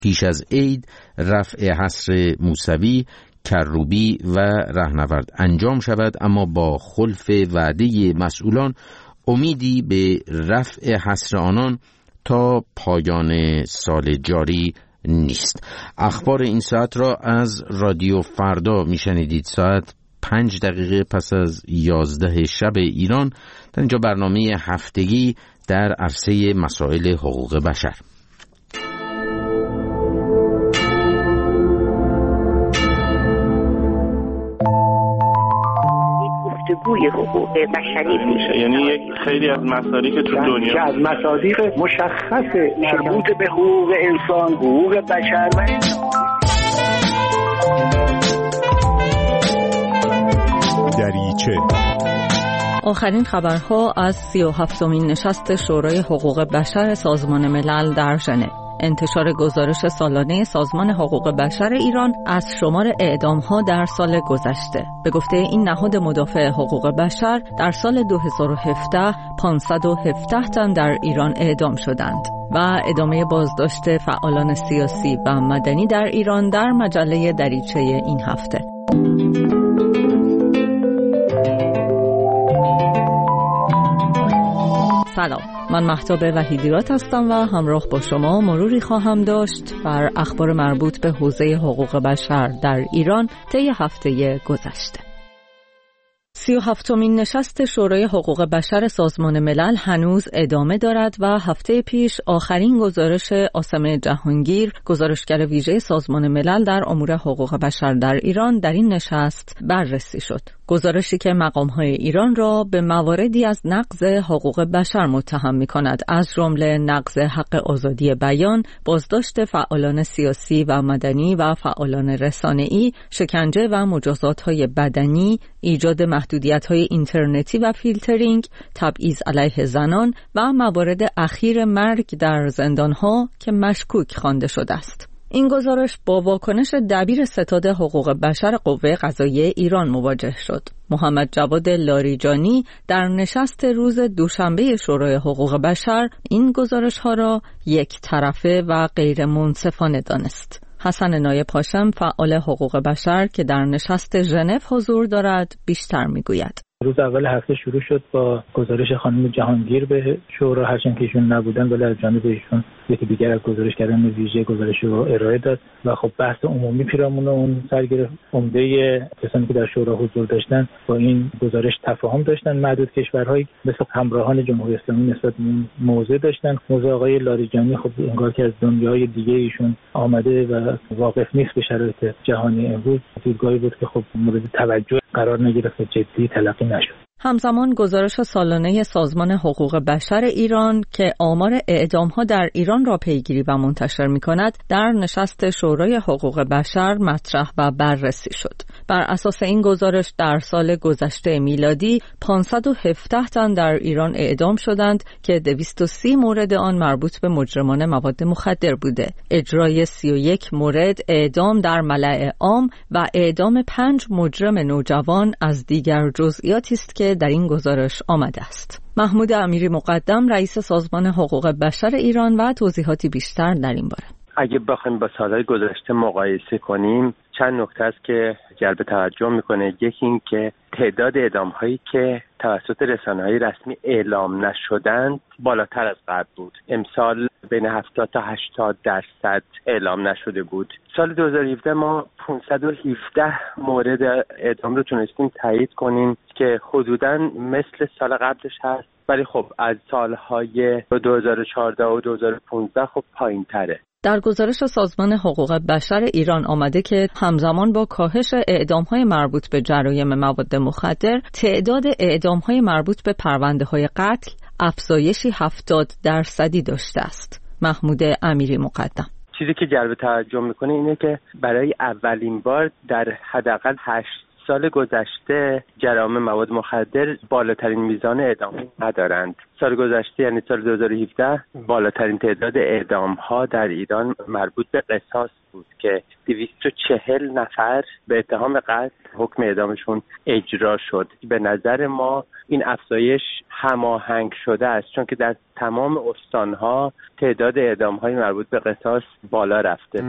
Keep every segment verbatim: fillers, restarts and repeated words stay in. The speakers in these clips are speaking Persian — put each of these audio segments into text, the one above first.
پیش از عید رفع حصر موسوی، کروبی و رهنورد انجام شود، اما با خلف وعده مسئولان امیدی به رفع حصر آنان تا پایان سال جاری نیست. اخبار این ساعت را از رادیو فردا میشنیدید. ساعت پنج دقیقه پس از یازده شب ایران. در اینجا برنامه هفتگی در عرصه مسائل حقوق بشر. گفتگوی حقوق بشری میشه، یعنی یک خیلی از مصادیق که تو دنیا که از مصادیق مشخص مربوط به حقوق انسان، حقوق بشر و دریچه. آخرین خبرها از سی و هفتمین نشست شورای حقوق بشر سازمان ملل در ژنو. انتشار گزارش سالانه سازمان حقوق بشر ایران از شمار اعدام‌ها در سال گذشته. به گفته این نهاد مدافع حقوق بشر در سال دو هزار و هفده پانصد و هفده تن در ایران اعدام شدند و ادامه بازداشت فعالان سیاسی و مدنی در ایران در مجله دریچه این هفته. سلام، من مهتاب وحیدیرات هستم و همراه با شما مروری خواهم داشت بر اخبار مربوط به حوزه حقوق بشر در ایران طی هفته گذشته. سی و هفتمین نشست شورای حقوق بشر سازمان ملل هنوز ادامه دارد و هفته پیش آخرین گزارش عاصم جهانگیر، گزارشگر ویژه سازمان ملل در امور حقوق بشر در ایران، در این نشست بررسی شد. گزارشی که مقام‌های ایران را به مواردی از نقض حقوق بشر متهم می‌کند، از جمله نقض حق آزادی بیان، بازداشت فعالان سیاسی و مدنی و فعالان رسانه‌ای، شکنجه و مجازات‌های بدنی، ایجاد محدودیت‌های اینترنتی و فیلترینگ، تبعیض علیه زنان و موارد اخیر مرگ در زندان‌ها که مشکوک خوانده شده است. این گزارش با واکنش دبیر ستاد حقوق بشر قوه قضاییه ایران مواجه شد. محمد جواد لاریجانی در نشست روز دوشنبه شورای حقوق بشر این گزارش‌ها را یک طرفه و غیر منصفانه دانست. حسن نایب هاشم، فعال حقوق بشر که در نشست ژنو حضور دارد، بیشتر میگوید. روز اول هفته شروع شد با گزارش خانم جهانگیر به شورا، هرچند که ایشون نبودن ولی از جانب ایشون یکی دیگر از گزارشگران ویژه گزارش رو ارائه داد و خب بحث عمومی پیرامون اون سر گرفت. عمده کسانی که در شورا حضور داشتن با این گزارش تفاهم داشتن. معدود کشورهایی مثل همراهان جمهوری اسلامی نسبت به این موضوع داشتن. موضوع آقای لاریجانی خب انگار که از دنیای دیگه ایشون آمده و واقف نیست به شرایط جهانی امروز. دیدگاهی بود که خب مورد توجه قرار نگرفت و جدی تلقی نشد. همزمان گزارش سالانه سازمان حقوق بشر ایران که آمار اعدام‌ها در ایران را پیگیری و منتشر می‌کند، در نشست شورای حقوق بشر مطرح و بررسی شد. بر اساس این گزارش در سال گذشته میلادی پانصد و هفده تن در ایران اعدام شدند که دویست و سی مورد آن مربوط به مجرمان مواد مخدر بوده. اجرای سی و یک مورد اعدام در ملأ عام و اعدام پنج مجرم نوجوان از دیگر جزئیاتی است که در این گزارش آمده است. محمود امیری مقدم، رئیس سازمان حقوق بشر ایران، و توضیحاتی بیشتر در این باره. اگه بخوایم با سالهای گذشته مقایسه کنیم، چند نکته است که جلب توجه میکنه. یکی این که تعداد اعدام‌هایی که توسط رسانه‌های رسمی اعلام نشدند بالاتر از قبل بود. امسال بین هفتاد تا هشتاد درصد اعلام نشده بود. سال دو هزار و هفده ما پانصد و هفده مورد اعدام رو تونستیم تایید کنیم که حدوداً مثل سال قبلش هست، ولی خب از سالهای دو هزار و چهارده و دو هزار و پانزده خب پایین تره. در گزارش سازمان حقوق بشر ایران آمده که همزمان با کاهش اعدام‌های مربوط به جرایم مواد مخدر، تعداد اعدام‌های مربوط به پرونده‌های قتل افزایشی هفتاد درصدی داشته است. محمود امیری مقدم. چیزی که جلب توجه میکنه اینه که برای اولین بار در حداقل هشت سال گذشته جرائم مواد مخدر بالاترین میزان اعدام ندارند. سال گذشته یعنی سال دو هزار و هفده بالاترین تعداد اعدام ها در ایران مربوط به قصاص بود که دویست و چهل نفر به اتهام قتل حکم اعدامشون اجرا شد. به نظر ما این افزایش هماهنگ شده است، چون که در تمام استانها تعداد اعدام‌های مربوط به قصاص بالا رفته.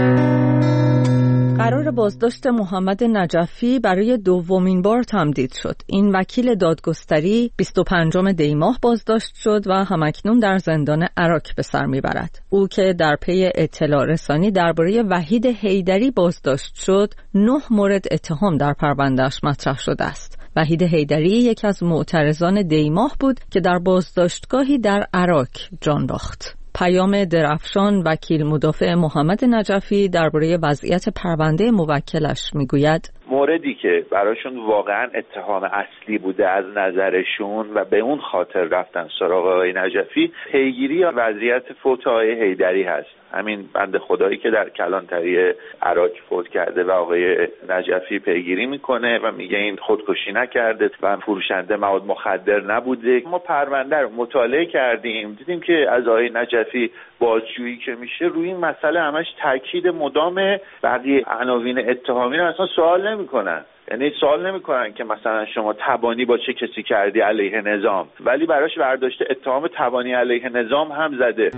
قرار بازداشت محمد نجفی برای دومین بار تمدید شد. این وکیل دادگستری بیست و پنجم دی ماه بازداشت شد و همکنون در زندان عراق به سر میبرد. او که در پی اطلاع رسانی درباره وحید حیدری بازداشت شد، نه مورد اتهام در پرونده‌اش مطرح شده است. وحید حیدری یکی از معترضان دی ماه بود که در بازداشتگاهی در عراق جان باخت. پیام درفشان، وکیل مدافع محمد نجفی، درباره وضعیت پرونده موکلش میگوید: موردی که براشون واقعا اتهام اصلی بوده از نظرشون و به اون خاطر رفتن سراغ آقای نجفی، پیگیری یا وضعیت فوت آقای حیدری هست. همین بنده خدایی که در کلانتری عراق فوت کرده و آقای نجفی پیگیری میکنه و میگه این خودکشی نکرده و فروشنده مواد مخدر نبوده. ما پرونده رو مطالعه کردیم، دیدیم که از آقای نجفی بازجویی که میشه روی این مسئله همش تاکید مدامه. بقیه عناوین اتهامی رو اصلا سوال نمیکنن، یعنی سوال نمیکنن که مثلا شما تبانی با چه کسی کردی علیه نظام، ولی براش برداشته اتهام تبانی علیه نظام هم زده.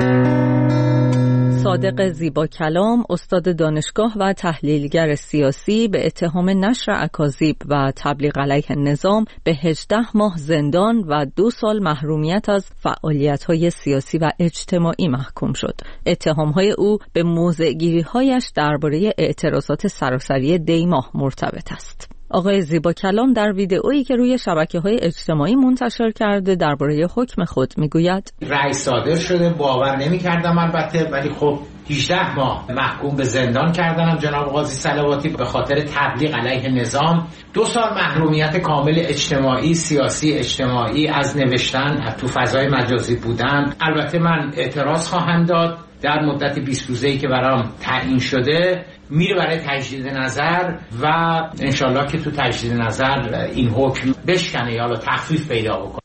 صادق زیبا کلام، استاد دانشگاه و تحلیلگر سیاسی، به اتهام نشر اکاذیب و تبلیغ علیه نظام به هجده ماه زندان و دو سال محرومیت از فعالیت‌های سیاسی و اجتماعی محکوم شد. اتهام‌های او به موضع‌گیری‌هایش درباره اعتراضات سراسری دی ماه مرتبط است. آقای زیبا کلام در ویدئویی که روی شبکه‌های اجتماعی منتشر کرده درباره حکم خود میگوید: رأی صادر شده، باور نمی‌کردم البته، ولی خب هجده ماه محکوم به زندان کردنم جناب قاضی صلواتی به خاطر تبلیغ علیه نظام، دو سال محرومیت کامل اجتماعی، سیاسی اجتماعی از نوشتن، تو فضای مجازی بودن. البته من اعتراض خواهم داد در مدت بیست روزه‌ای که برام تعیین شده، میره برای تجدید نظر و انشالله که تو تجدید نظر این حکم بشکنه یا تخفیف پیدا بکنه.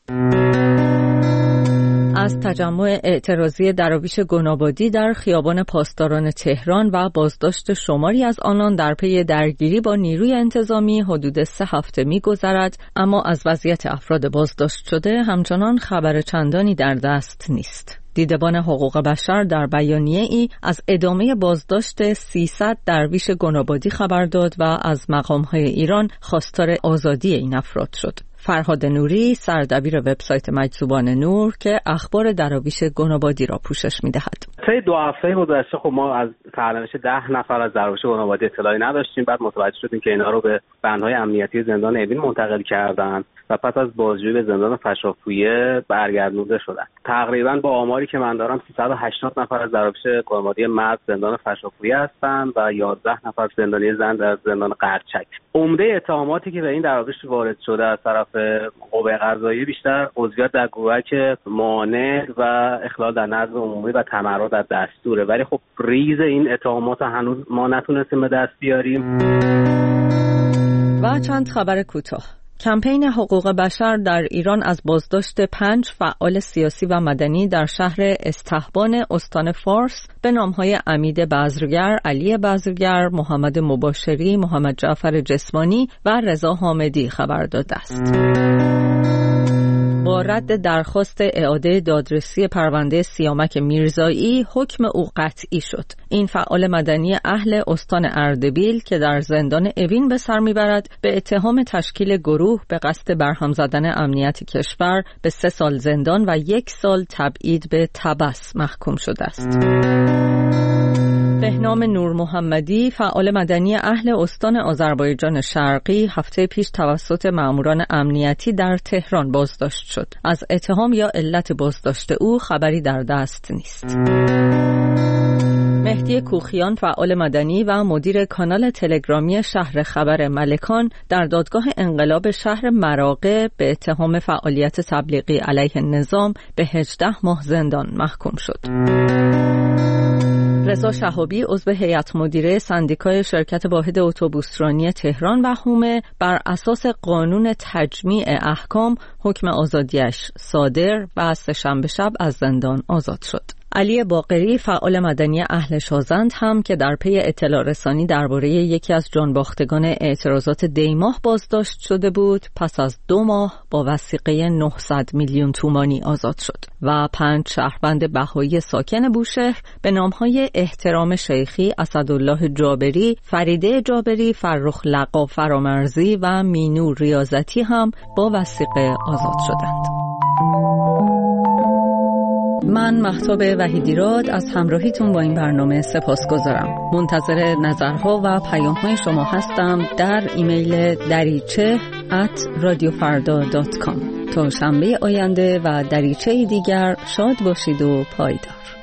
از تجمع اعتراضی دراویش گنابادی در خیابان پاسداران تهران و بازداشت شماری از آنان در پی درگیری با نیروی انتظامی حدود سه هفته می‌گذرد، اما از وضعیت افراد بازداشت شده همچنان خبر چندانی در دست نیست. دیدبان حقوق بشر در بیانیه‌ای از ادامه بازداشت سیصد درویش گنابادی خبر داد و از مقام‌های ایران خواستار آزادی این افراد شد. فرهاد نوری، سردبیر وبسایت مجذوبان نور، که اخبار دراویش گنابادی را پوشش می‌دهد. طی دو هفته گذشته خب ما از سرنوشت ده نفر از دراویش گنابادی اطلاعی نداشتیم. بعد متوجه شدیم که اینا رو به بندهای امنیتی زندان اوین منتقل کردن و پس از بازجویی به زندان فشافویه برگردونده شدن. تقریبا با آماری که من دارم سیصد و هشتاد نفر از دراویش گنابادی مرد زندان فشافویه هستند و یازده نفر زندانی زن در زندان قرچک. عمده اتهاماتی که به این دراویش وارد شده از طرف قوه قضاییه بیشتر عضویت در گروهک مانع و اخلال در نظم عمومی و تمرد در دستوره، ولی خب ریز این اتهامات هنوز ما نتونستیم به دست بیاریم. و چند خبر کوتاه. کمپین حقوق بشر در ایران از بازداشت پنج فعال سیاسی و مدنی در شهر استحبان استان فارس به نامهای امید بزرگر، علی بزرگر، محمد مباشری، محمد جعفر جسمانی و رضا حامدی خبر داده است. با رد درخواست اعاده دادرسی پرونده سیامک میرزایی، حکم او قطعی شد. این فعال مدنی اهل استان اردبیل که در زندان اوین به سر میبرد، به اتهام تشکیل گروه به قصد برهم زدن امنیت کشور به سه سال زندان و یک سال تبعید به تبس محکوم شده است. بهنام نور محمدی، فعال مدنی اهل استان آذربایجان شرقی، هفته پیش توسط ماموران امنیتی در تهران بازداشت شد. از اتهام یا علت بازداشت او خبری در دست نیست. مهدی کوخیان، فعال مدنی و مدیر کانال تلگرامی شهر خبر ملکان، در دادگاه انقلاب شهر مراغه به اتهام فعالیت تبلیغی علیه نظام به هجده ماه زندان محکوم شد. رضا شهابی عضو هیئت مدیره سندیکای شرکت واحد اتوبوسرانی تهران و حومه بر اساس قانون تجمیع احکام حکم آزادیش صادر و سه‌شنبه شب از زندان آزاد شد. علی باقری فعال مدنی اهل شازند هم که در پی اطلاع رسانی درباره یکی از جانباختگان اعتراضات دیماه بازداشت شده بود، پس از دو ماه با وثیقه نهصد میلیون تومانی آزاد شد و پنج شهروند بهایی ساکن بوشهر به نامهای احترام شیخی، اسدالله جابری، فریده جابری، فرخ لقا فرامرزی و مینور ریاضتی هم با وثیقه آزاد شدند. من مهتاب وحیدیراد از همراهیتون با این برنامه سپاسگزارم. منتظر نظرها و پیام‌های شما هستم در ایمیل دریچه ات رادیو فردا دات کام. تا شنبه آینده و دریچه دیگر شاد باشید و پایدار.